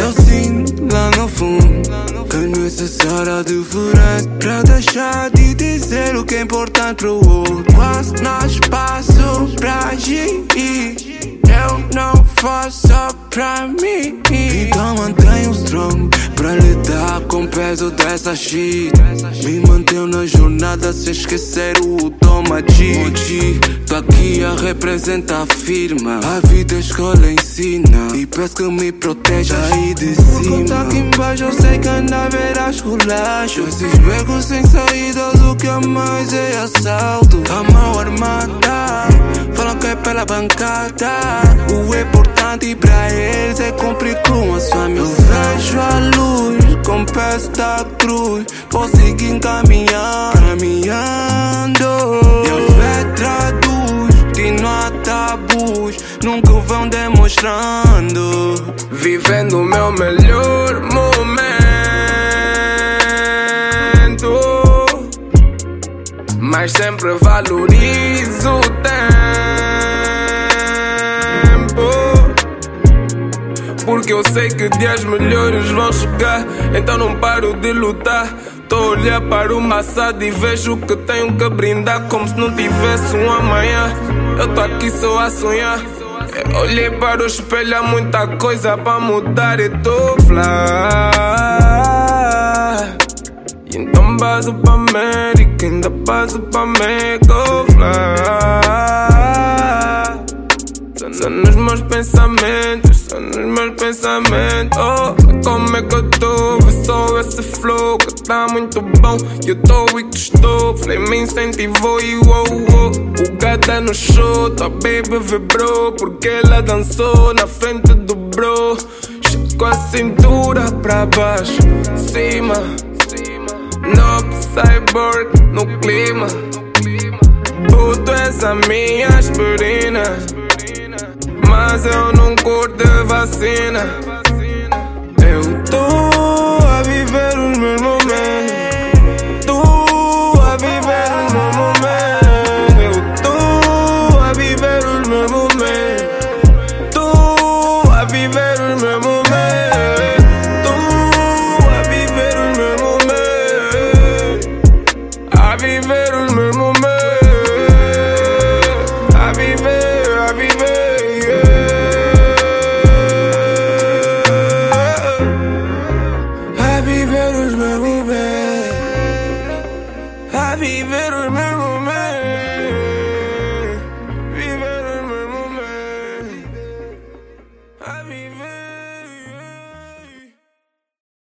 eu sinto lá no fundo que é necessária a diferença pra deixar de dizer o que é importante pro outro. Quase não há espaço pra agir, eu não faço só pra mim. Então mantenho o strong pra lidar com o peso dessa shit. Me mantenho na jornada sem esquecer o automatic. Tô aqui a representar a firma. A vida escola ensina e peço que me proteja aí de cima. Porque tá aqui embaixo eu sei que anda a ver as colachos. Esses becos sem saída do que é mais é assalto. A mão armada, falam que é pela bancada. O importante pra eles é cumprir com a sua missão. Eu vejo a luz com pés da cruz, vou seguir caminhando. E a fé traduz que não há tabus, nunca vão demonstrando. Vivendo o meu melhor momento, mas sempre valorizo o tempo. Porque eu sei que dias melhores vão chegar, então não paro de lutar. Tô a olhar para o passado e vejo que tenho que brindar como se não tivesse um amanhã. Eu tô aqui só a sonhar. Eu olhei para o espelho, há muita coisa para mudar e tô fly. E então baso pra América, ainda baso pra Mego fly. Só nos meus pensamentos, só nos meus pensamentos. Oh, como é que eu tô? Vê só esse flow que tá muito bom. E eu tô e que estou, nem me incentivou e o gata no show, tua baby vibrou porque ela dançou na frente do bro. Com a cintura pra baixo, cima, no cyborg, no clima. Tu és a minha aspirina, mas eu não curto vacina.